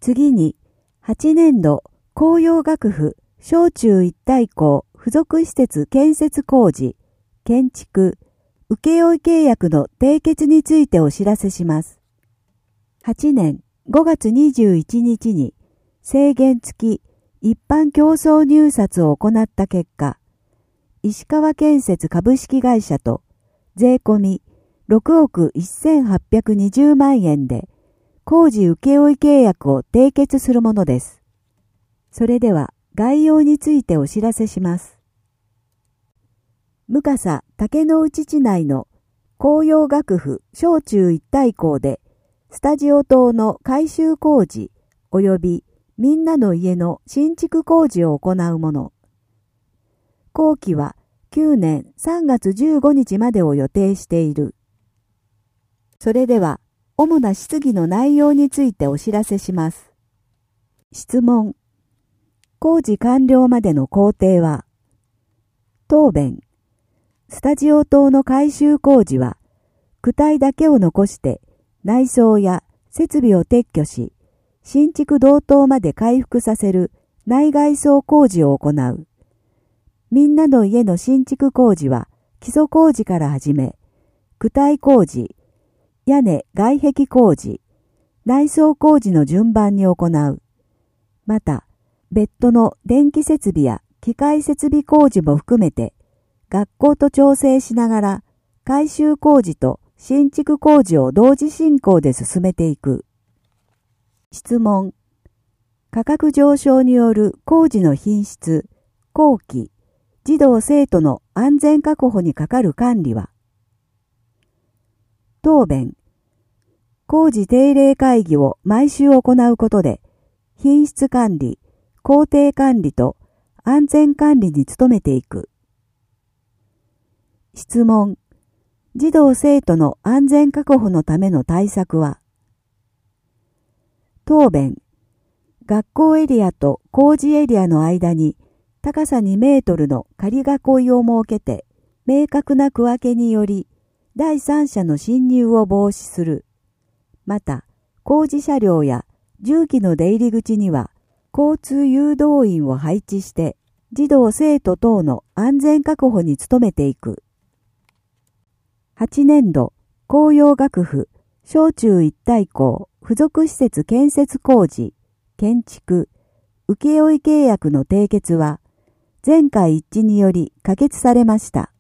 次に、8年度公用学府小中一体校付属施設建設工事、建築、請負契約の締結についてお知らせします。8年5月21日に制限付き一般競争入札を行った結果、石川建設株式会社と税込み6億1820万円で工事請負契約を締結するものです。それでは概要についてお知らせします。向笠竹之内地内の公用学府小中一体校でスタジオ棟の改修工事及びみんなの家の新築工事を行うもの。工期は9年3月15日までを予定している。それでは主な質疑の内容についてお知らせします。質問。工事完了までの工程は？答弁。スタジオ棟の改修工事は、躯体だけを残して内装や設備を撤去し、新築同棟まで回復させる内外装工事を行う。みんなの家の新築工事は基礎工事から始め、躯体工事、屋根外壁工事、内装工事の順番に行う。また、別途の電気設備や機械設備工事も含めて、学校と調整しながら改修工事と新築工事を同時進行で進めていく。質問。価格上昇による工事の品質、工期、児童生徒の安全確保にかかる管理は？答弁。工事定例会議を毎週行うことで、品質管理、工程管理と安全管理に努めていく。質問。児童生徒の安全確保のための対策は？答弁。学校エリアと工事エリアの間に高さ2メートルの仮囲いを設けて、明確な区分けにより第三者の侵入を防止する。また、工事車両や重機の出入り口には交通誘導員を配置して児童生徒等の安全確保に努めていく。8年度公用学府小中一体校付属施設建設工事、建築、請負契約の締結は全会一致により可決されました。